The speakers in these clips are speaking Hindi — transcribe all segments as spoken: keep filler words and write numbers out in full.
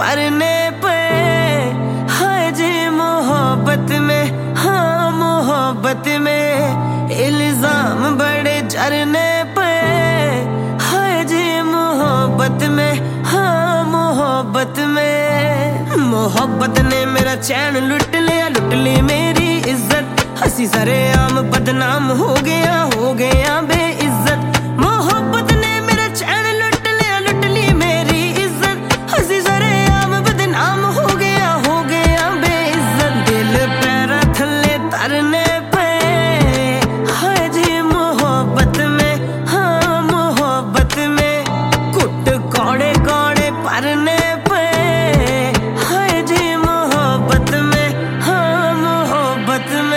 परने पे, हाय जी मोहब्बत में, हाँ मोहब्बत में इल्जाम बड़े झरने पे, हाय जी मोहब्बत में, हाँ मोहब्बत में। मोहब्बत ने मेरा चैन लुट लिया, लुट ली मेरी इज्जत, हंसी सरेआम बदनाम हो गया, हो गया बेइज्जत। मोहब्बत ने मेरा चैन लुट लिया, लुट ली मेरी इज्जत, हंसी सरेआम बदनाम हो गया, हो गया बेइज्जत। दिल पैरा थल्ले तरने पे, हाय जी मोहब्बत में, हाँ मोहब्बत में कुट कौड़े कौड़े परने पे, हाय जी मोहब्बत में, हाँ मोहब्बत में।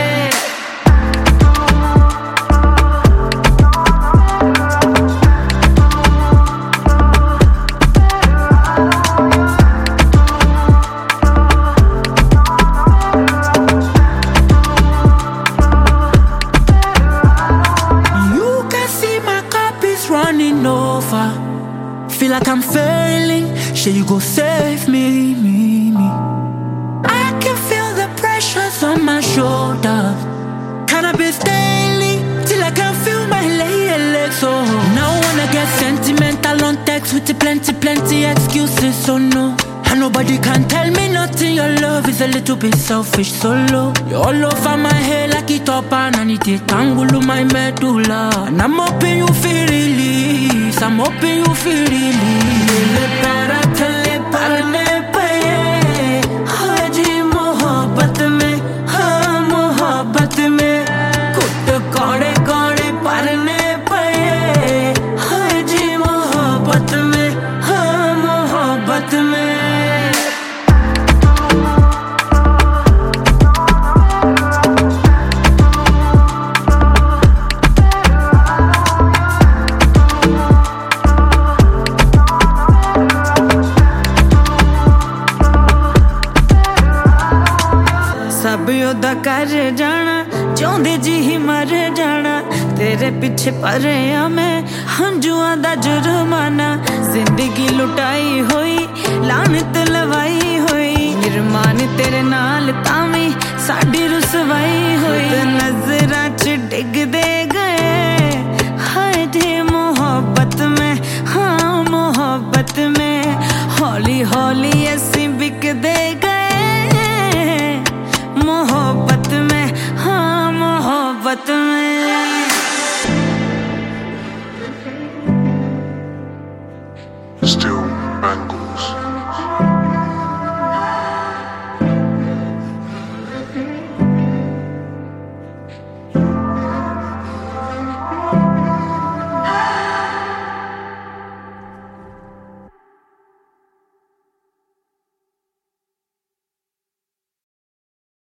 Running over, feel like I'm failing. Shall you go save me, me, me? I can feel the pressures on my shoulders. Cannabis daily till I can feel my legs. So now I wanna get sentimental on text with the plenty, plenty excuses. So no, and nobody can tell me nothing. Your love is a little bit selfish, solo. You're all over my head like it up and I need it tangle my medulla. And I'm hoping you feel release, I'm hoping you feel release. Dil pera thale parne pe, haan ji mohabbat mein, haan mohabbat mein kut kaude kaude parne pe, haan ji mohabbat mein, haan mohabbat mein। सब योदा कर जाना, चाहते जी ही मर जाना, तेरे पीछे परे आ मैं हंजुआ दा जुर्माना। जिंदगी लुटाई होई, लानत लवाई होई, निरमान तेरे नाल तावी साडी रुसवाई होई। नजरां च डिगदे गए, हाय जी मोहब्बत में, हाँ मोहब्बत में हौली हौली ऐसी